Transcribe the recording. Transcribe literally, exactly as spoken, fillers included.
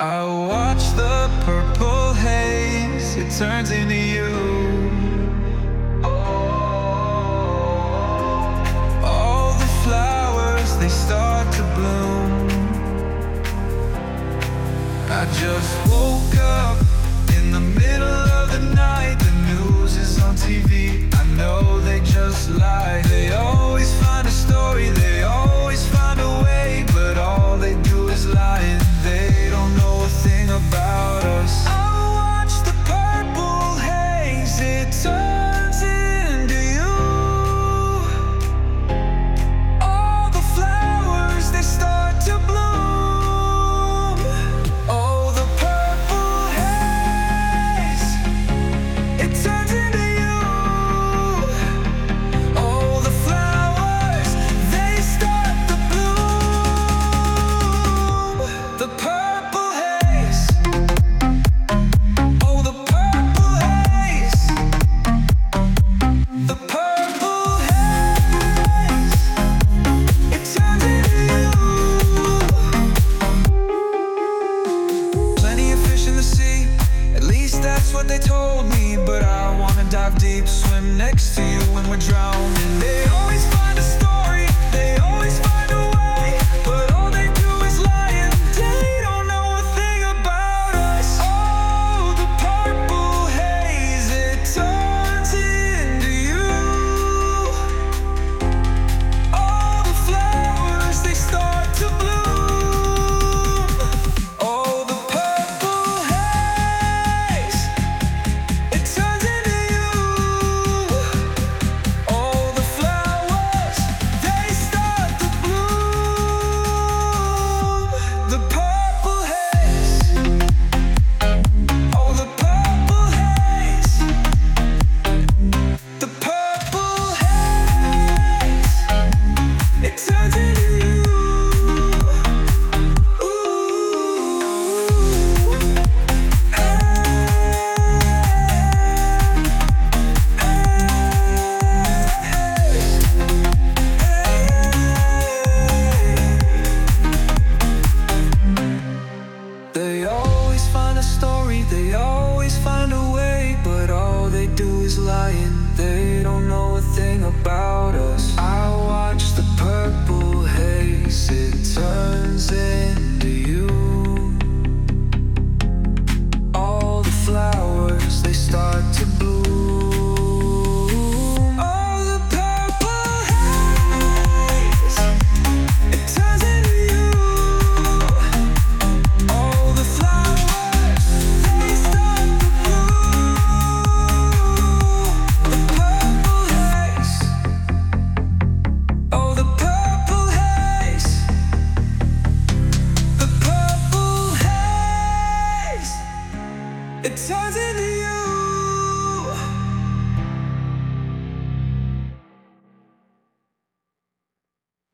I watch the purple haze, it turns into you. All the flowers, they start to bloom. I just woke up in the middle of the night. The news is on T V, I know they just lie. They always find a story, they always find a way, but all they do is lie, and they don't know a thing about us. I watch the purple haze, it turns into you. All the flowers, they start to bloom. Oh, the purple haze, it turns into you. Oh, the flowers, they start to bloom. The purple haze. Oh, the purple haze. The purple haze, it turns into you. Plenty of fish in the sea, at least that's what they told me. But I wanna dive deep, swim next to you when we're drowning. They always find a story, they always find a way, but all they do is lie, and they don't know a thing about us. Oh, the purple haze, it turns into you. All the flowers, they start to bloom. Oh, the purple haze, it turns into you. All the flowers, they start to bloom. The purple haze. Oh, the purple haze. The purple haze, it turns into you. Ooh. They always find a story, they always find a way, but all they do is lie, and they don't know a thing about